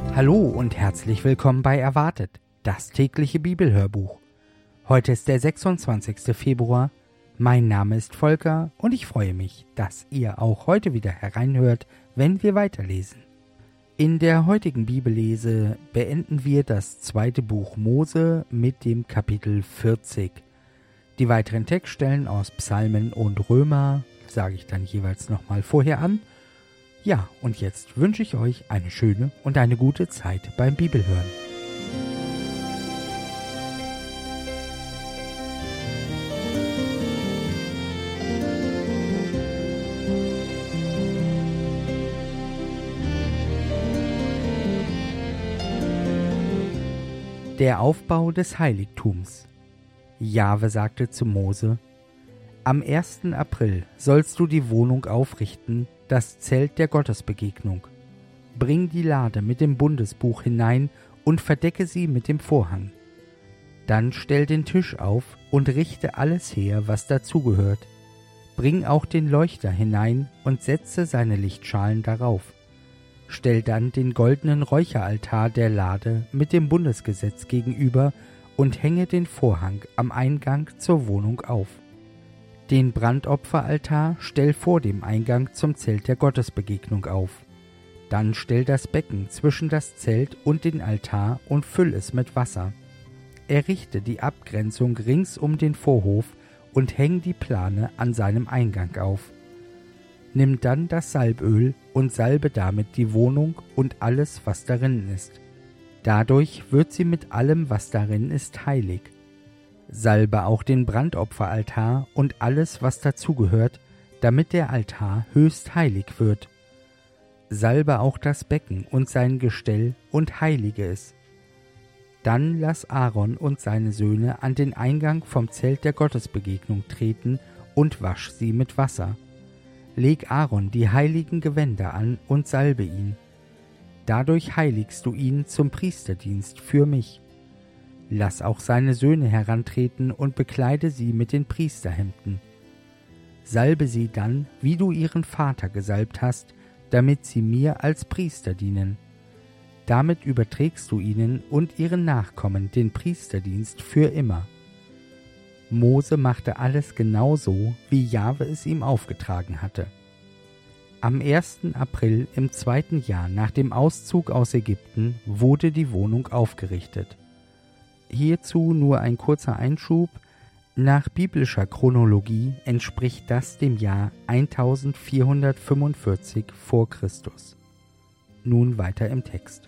Hallo und herzlich willkommen bei Erwartet, das tägliche Bibelhörbuch. Heute ist der 26. Februar. Mein Name ist Volker und ich freue mich, dass ihr auch heute wieder hereinhört, wenn wir weiterlesen. In der heutigen Bibellese beenden wir das zweite Buch Mose mit dem Kapitel 40. Die weiteren Textstellen aus Psalmen und Römer sage ich dann jeweils nochmal vorher an. Ja, und jetzt wünsche ich euch eine schöne und eine gute Zeit beim Bibelhören. Der Aufbau des Heiligtums. Jahwe sagte zu Mose: Am 1. April sollst du die Wohnung aufrichten, das Zelt der Gottesbegegnung. Bring die Lade mit dem Bundesbuch hinein und verdecke sie mit dem Vorhang. Dann stell den Tisch auf und richte alles her, was dazugehört. Bring auch den Leuchter hinein und setze seine Lichtschalen darauf. Stell dann den goldenen Räucheraltar der Lade mit dem Bundesgesetz gegenüber und hänge den Vorhang am Eingang zur Wohnung auf. Den Brandopferaltar stell vor dem Eingang zum Zelt der Gottesbegegnung auf. Dann stell das Becken zwischen das Zelt und den Altar und füll es mit Wasser. Errichte die Abgrenzung rings um den Vorhof und häng die Plane an seinem Eingang auf. Nimm dann das Salböl und salbe damit die Wohnung und alles, was darin ist. Dadurch wird sie mit allem, was darin ist, heilig. Salbe auch den Brandopferaltar und alles, was dazugehört, damit der Altar höchst heilig wird. Salbe auch das Becken und sein Gestell und heilige es. Dann lass Aaron und seine Söhne an den Eingang vom Zelt der Gottesbegegnung treten und wasch sie mit Wasser. Leg Aaron die heiligen Gewänder an und salbe ihn. Dadurch heiligst du ihn zum Priesterdienst für mich. Lass auch seine Söhne herantreten und bekleide sie mit den Priesterhemden. Salbe sie dann, wie du ihren Vater gesalbt hast, damit sie mir als Priester dienen. Damit überträgst du ihnen und ihren Nachkommen den Priesterdienst für immer. Mose machte alles genau so, wie Jahwe es ihm aufgetragen hatte. Am 1. April im 2. Jahr nach dem Auszug aus Ägypten wurde die Wohnung aufgerichtet. Hierzu nur ein kurzer Einschub. Nach biblischer Chronologie entspricht das dem Jahr 1445 vor Christus. Nun weiter im Text.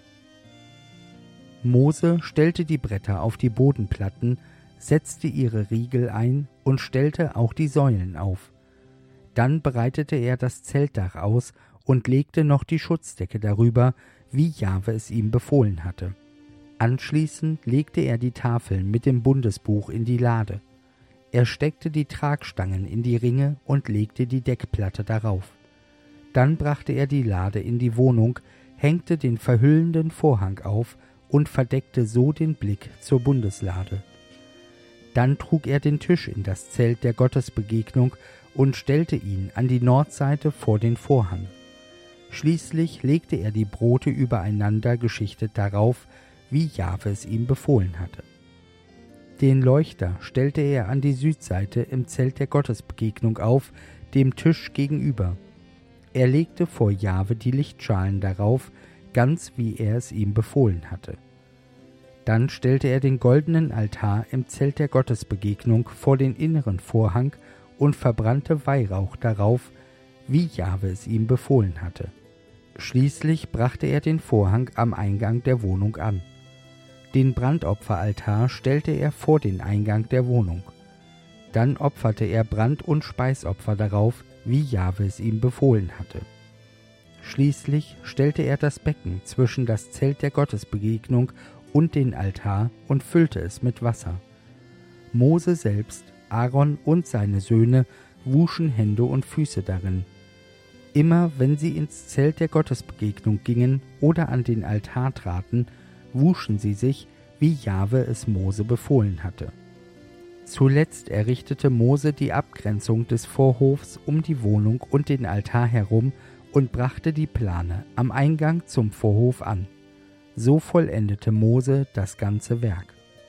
Mose stellte die Bretter auf die Bodenplatten, setzte ihre Riegel ein und stellte auch die Säulen auf. Dann breitete er das Zeltdach aus und legte noch die Schutzdecke darüber, wie Jahwe es ihm befohlen hatte. Anschließend legte er die Tafeln mit dem Bundesbuch in die Lade. Er steckte die Tragstangen in die Ringe und legte die Deckplatte darauf. Dann brachte er die Lade in die Wohnung, hängte den verhüllenden Vorhang auf und verdeckte so den Blick zur Bundeslade. Dann trug er den Tisch in das Zelt der Gottesbegegnung und stellte ihn an die Nordseite vor den Vorhang. Schließlich legte er die Brote übereinander geschichtet darauf, wie Jahwe es ihm befohlen hatte. Den Leuchter stellte er an die Südseite im Zelt der Gottesbegegnung auf, dem Tisch gegenüber. Er legte vor Jahwe die Lichtschalen darauf, ganz wie er es ihm befohlen hatte. Dann stellte er den goldenen Altar im Zelt der Gottesbegegnung vor den inneren Vorhang und verbrannte Weihrauch darauf, wie Jahwe es ihm befohlen hatte. Schließlich brachte er den Vorhang am Eingang der Wohnung an. Den Brandopferaltar stellte er vor den Eingang der Wohnung. Dann opferte er Brand- und Speisopfer darauf, wie Jahwe es ihm befohlen hatte. Schließlich stellte er das Becken zwischen das Zelt der Gottesbegegnung und den Altar und füllte es mit Wasser. Mose selbst, Aaron und seine Söhne wuschen Hände und Füße darin. Immer wenn sie ins Zelt der Gottesbegegnung gingen oder an den Altar traten, wuschen sie sich, wie Jahwe es Mose befohlen hatte. Zuletzt errichtete Mose die Abgrenzung des Vorhofs um die Wohnung und den Altar herum und brachte die Plane am Eingang zum Vorhof an. so vollendete Mose das ganze Werk.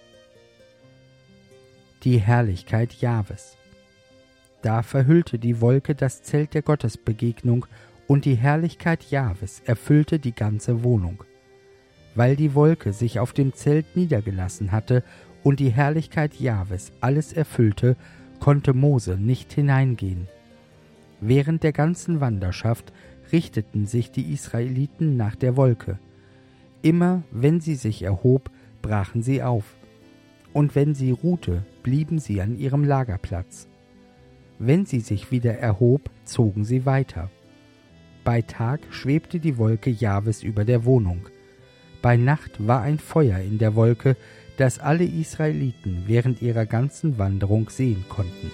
Die Herrlichkeit Jahwes. Da verhüllte die Wolke das Zelt der Gottesbegegnung, und die Herrlichkeit Jahwes erfüllte die ganze Wohnung. Weil die Wolke sich auf dem Zelt niedergelassen hatte und die Herrlichkeit Jahwes alles erfüllte, konnte Mose nicht hineingehen. Während der ganzen Wanderschaft richteten sich die Israeliten nach der Wolke. Immer wenn sie sich erhob, brachen sie auf, und wenn sie ruhte, blieben sie an ihrem Lagerplatz. Wenn sie sich wieder erhob, zogen sie weiter. Bei Tag schwebte die Wolke Jahwes über der Wohnung. Bei Nacht war ein Feuer in der Wolke, das alle Israeliten während ihrer ganzen Wanderung sehen konnten.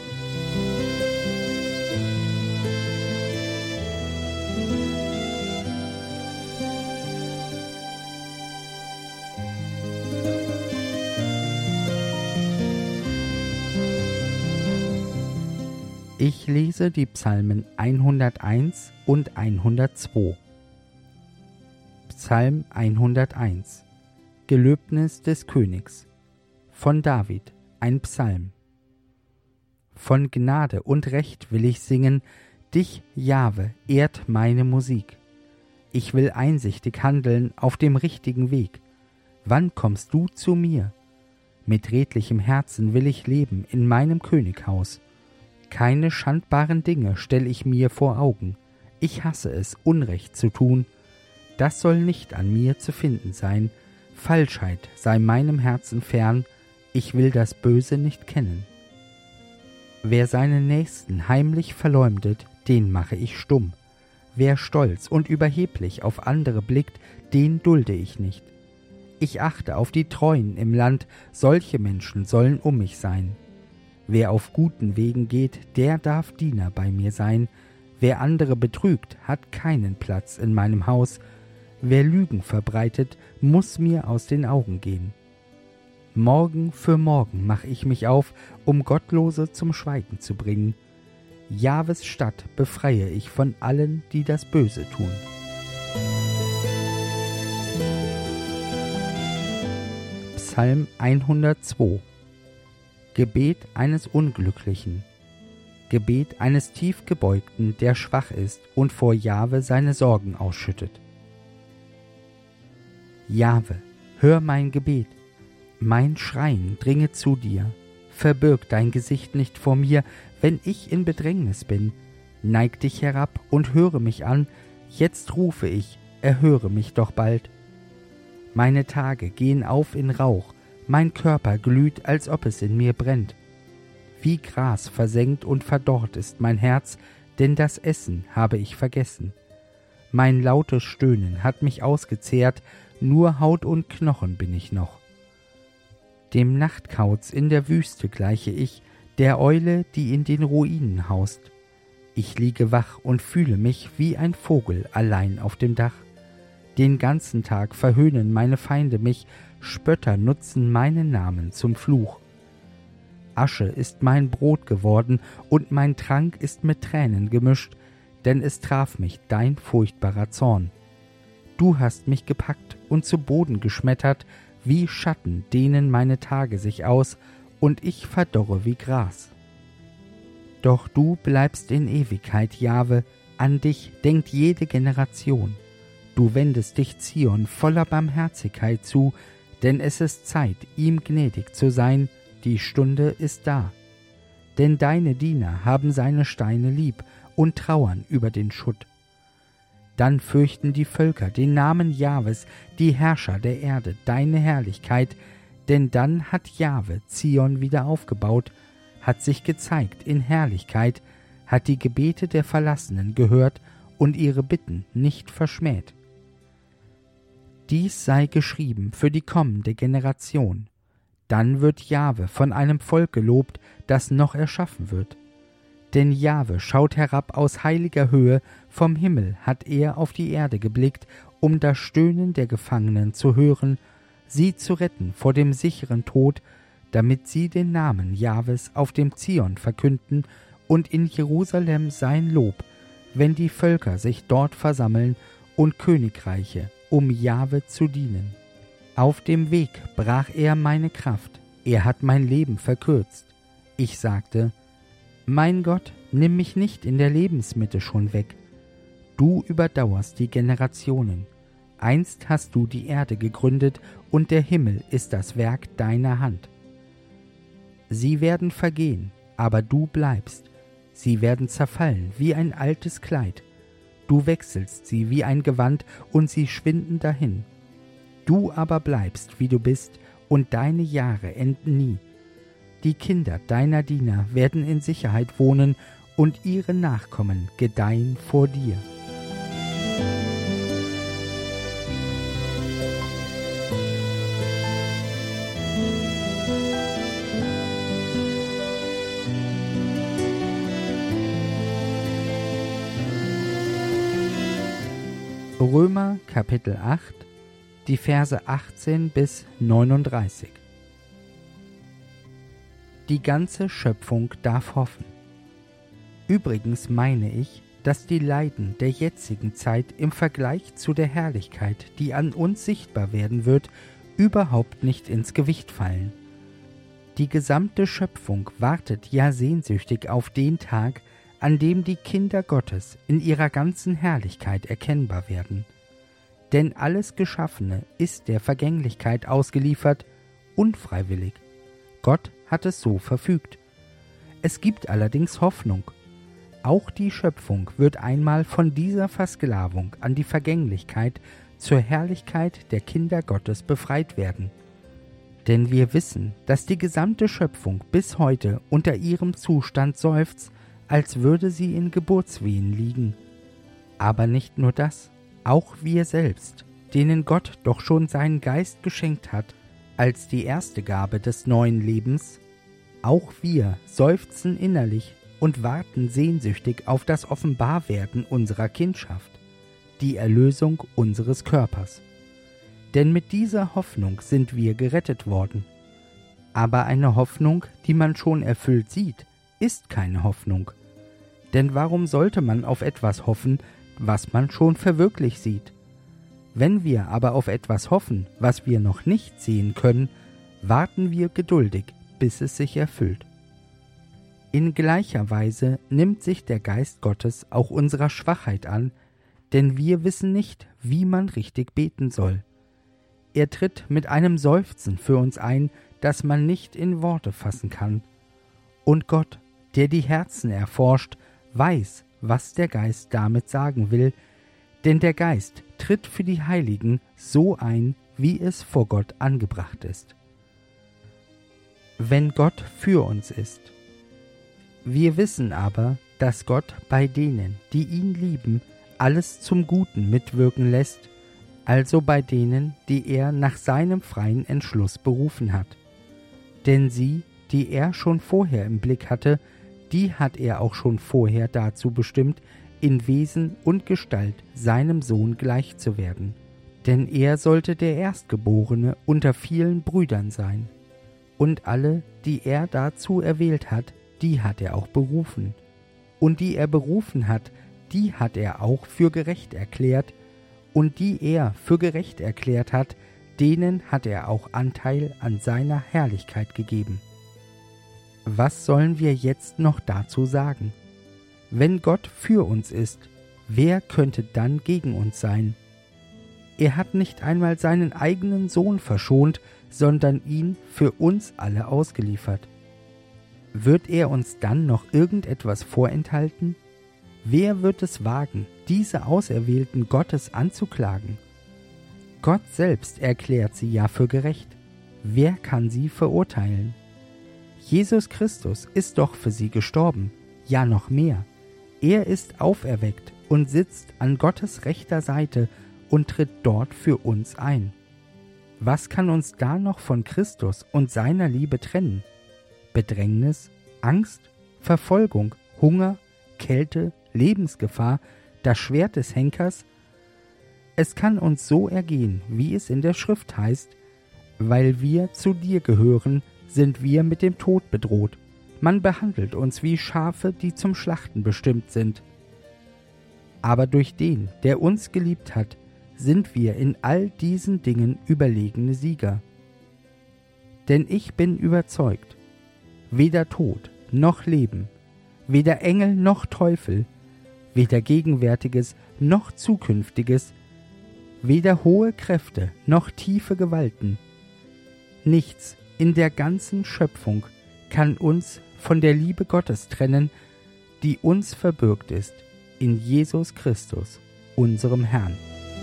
Ich lese die Psalmen 101 und 102. Psalm 101. Gelöbnis des Königs. Von David, ein Psalm. Von Gnade und Recht will ich singen, dich, Jahwe, ehrt meine Musik. Ich will einsichtig handeln auf dem richtigen Weg. Wann kommst du zu mir? Mit redlichem Herzen will ich leben in meinem Könighaus. Keine schandbaren Dinge stell ich mir vor Augen. Ich hasse es, Unrecht zu tun. Das soll nicht an mir zu finden sein. Falschheit sei meinem Herzen fern. Ich will das Böse nicht kennen. Wer seinen Nächsten heimlich verleumdet, den mache ich stumm. Wer stolz und überheblich auf andere blickt, den dulde ich nicht. Ich achte auf die Treuen im Land, solche Menschen sollen um mich sein. Wer auf guten Wegen geht, der darf Diener bei mir sein. Wer andere betrügt, hat keinen Platz in meinem Haus. Wer Lügen verbreitet, muß mir aus den Augen gehen. Morgen für morgen mach ich mich auf, um Gottlose zum Schweigen zu bringen. Jahwes Stadt befreie ich von allen, die das Böse tun. Psalm 102. Gebet eines Unglücklichen. Gebet eines Tiefgebeugten, der schwach ist und vor Jahwe seine Sorgen ausschüttet. Jahwe, hör mein Gebet, mein Schreien dringe zu dir. Verbirg dein Gesicht nicht vor mir, wenn ich in Bedrängnis bin. Neig dich herab und höre mich an, jetzt rufe ich, erhöre mich doch bald. Meine Tage gehen auf in Rauch, mein Körper glüht, als ob es in mir brennt. Wie Gras versengt und verdorrt ist mein Herz, denn das Essen habe ich vergessen. Mein lautes Stöhnen hat mich ausgezehrt, nur Haut und Knochen bin ich noch. Dem Nachtkauz in der Wüste gleiche ich, der Eule, die in den Ruinen haust. Ich liege wach und fühle mich wie ein Vogel allein auf dem Dach. Den ganzen Tag verhöhnen meine Feinde mich, Spötter nutzen meinen Namen zum Fluch. Asche ist mein Brot geworden und mein Trank ist mit Tränen gemischt, denn es traf mich dein furchtbarer Zorn. Du hast mich gepackt und zu Boden geschmettert, wie Schatten dehnen meine Tage sich aus, und ich verdorre wie Gras. Doch du bleibst in Ewigkeit, Jahwe, an dich denkt jede Generation. Du wendest dich Zion voller Barmherzigkeit zu, denn es ist Zeit, ihm gnädig zu sein, die Stunde ist da. Denn deine Diener haben seine Steine lieb und trauern über den Schutt. Dann fürchten die Völker den Namen Jahwes, die Herrscher der Erde, deine Herrlichkeit, denn dann hat Jahwe Zion wieder aufgebaut, hat sich gezeigt in Herrlichkeit, hat die Gebete der Verlassenen gehört und ihre Bitten nicht verschmäht. Dies sei geschrieben für die kommende Generation. Dann wird Jahwe von einem Volk gelobt, das noch erschaffen wird. Denn Jahwe schaut herab aus heiliger Höhe, vom Himmel hat er auf die Erde geblickt, um das Stöhnen der Gefangenen zu hören, sie zu retten vor dem sicheren Tod, damit sie den Namen Jahwes auf dem Zion verkünden und in Jerusalem sein Lob, wenn die Völker sich dort versammeln und Königreiche um Jahwe zu dienen. Auf dem Weg brach er meine Kraft, er hat mein Leben verkürzt. Ich sagte, mein Gott, nimm mich nicht in der Lebensmitte schon weg. Du überdauerst die Generationen. Einst hast du die Erde gegründet, und der Himmel ist das Werk deiner Hand. Sie werden vergehen, aber du bleibst. Sie werden zerfallen wie ein altes Kleid. Du wechselst sie wie ein Gewand, und sie schwinden dahin. Du aber bleibst, wie du bist, und deine Jahre enden nie. Die Kinder deiner Diener werden in Sicherheit wohnen, und ihre Nachkommen gedeihen vor dir. Römer Kapitel 8, die Verse 18 bis 39. Die ganze Schöpfung darf hoffen. Übrigens meine ich, dass die Leiden der jetzigen Zeit im Vergleich zu der Herrlichkeit, die an uns sichtbar werden wird, überhaupt nicht ins Gewicht fallen. Die gesamte Schöpfung wartet ja sehnsüchtig auf den Tag, an dem die Kinder Gottes in ihrer ganzen Herrlichkeit erkennbar werden. Denn alles Geschaffene ist der Vergänglichkeit ausgeliefert, unfreiwillig. Gott hat es so verfügt. Es gibt allerdings Hoffnung. Auch die Schöpfung wird einmal von dieser Versklavung an die Vergänglichkeit zur Herrlichkeit der Kinder Gottes befreit werden. Denn wir wissen, dass die gesamte Schöpfung bis heute unter ihrem Zustand seufzt, als würde sie in Geburtswehen liegen. Aber nicht nur das, auch wir selbst, denen Gott doch schon seinen Geist geschenkt hat, als die erste Gabe des neuen Lebens, auch wir seufzen innerlich und warten sehnsüchtig auf das Offenbarwerden unserer Kindschaft, die Erlösung unseres Körpers. Denn mit dieser Hoffnung sind wir gerettet worden. Aber eine Hoffnung, die man schon erfüllt sieht, ist keine Hoffnung. Denn warum sollte man auf etwas hoffen, was man schon verwirklicht sieht? Wenn wir aber auf etwas hoffen, was wir noch nicht sehen können, warten wir geduldig, bis es sich erfüllt. In gleicher Weise nimmt sich der Geist Gottes auch unserer Schwachheit an, denn wir wissen nicht, wie man richtig beten soll. Er tritt mit einem Seufzen für uns ein, das man nicht in Worte fassen kann. Und Gott, der die Herzen erforscht, weiß, was der Geist damit sagen will, denn der Geist tritt für die Heiligen so ein, wie es vor Gott angebracht ist. Wenn Gott für uns ist. Wir wissen aber, dass Gott bei denen, die ihn lieben, alles zum Guten mitwirken lässt, also bei denen, die er nach seinem freien Entschluss berufen hat. Denn sie, die er schon vorher im Blick hatte, die hat er auch schon vorher dazu bestimmt, in Wesen und Gestalt seinem Sohn gleich zu werden. Denn er sollte der Erstgeborene unter vielen Brüdern sein. Und alle, die er dazu erwählt hat, die hat er auch berufen. Und die er berufen hat, die hat er auch für gerecht erklärt. Und die er für gerecht erklärt hat, denen hat er auch Anteil an seiner Herrlichkeit gegeben. Was sollen wir jetzt noch dazu sagen? Wenn Gott für uns ist, wer könnte dann gegen uns sein? Er hat nicht einmal seinen eigenen Sohn verschont, sondern ihn für uns alle ausgeliefert. Wird er uns dann noch irgendetwas vorenthalten? Wer wird es wagen, diese Auserwählten Gottes anzuklagen? Gott selbst erklärt sie ja für gerecht. Wer kann sie verurteilen? Jesus Christus ist doch für sie gestorben, ja noch mehr. Er ist auferweckt und sitzt an Gottes rechter Seite und tritt dort für uns ein. Was kann uns da noch von Christus und seiner Liebe trennen? Bedrängnis, Angst, Verfolgung, Hunger, Kälte, Lebensgefahr, das Schwert des Henkers? Es kann uns so ergehen, wie es in der Schrift heißt, weil wir zu dir gehören, sind wir mit dem Tod bedroht. Man behandelt uns wie Schafe, die zum Schlachten bestimmt sind. Aber durch den, der uns geliebt hat, sind wir in all diesen Dingen überlegene Sieger. Denn ich bin überzeugt, weder Tod noch Leben, weder Engel noch Teufel, weder Gegenwärtiges noch Zukünftiges, weder hohe Kräfte noch tiefe Gewalten, nichts in der ganzen Schöpfung kann uns von der Liebe Gottes trennen, die uns verbürgt ist in Jesus Christus, unserem Herrn.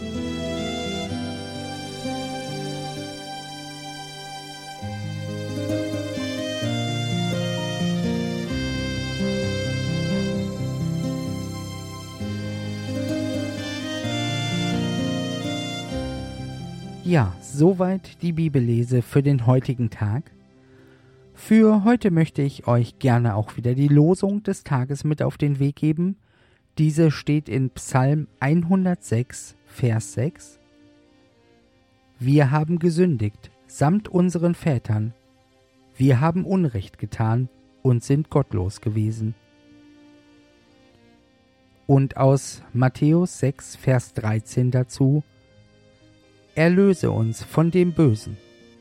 Ja, soweit die Bibellese für den heutigen Tag. Für heute möchte ich euch gerne auch wieder die Losung des Tages mit auf den Weg geben. Diese steht in Psalm 106, Vers 6. Wir haben gesündigt, samt unseren Vätern. Wir haben Unrecht getan und sind gottlos gewesen. Und aus Matthäus 6, Vers 13 dazu: Erlöse uns von dem Bösen.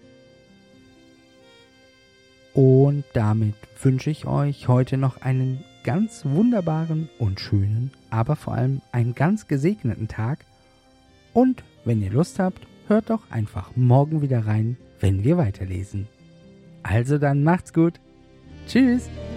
Und damit wünsche ich euch heute noch einen ganz wunderbaren und schönen, aber vor allem einen ganz gesegneten Tag. Und wenn ihr Lust habt, hört doch einfach morgen wieder rein, wenn wir weiterlesen. Also dann macht's gut. Tschüss.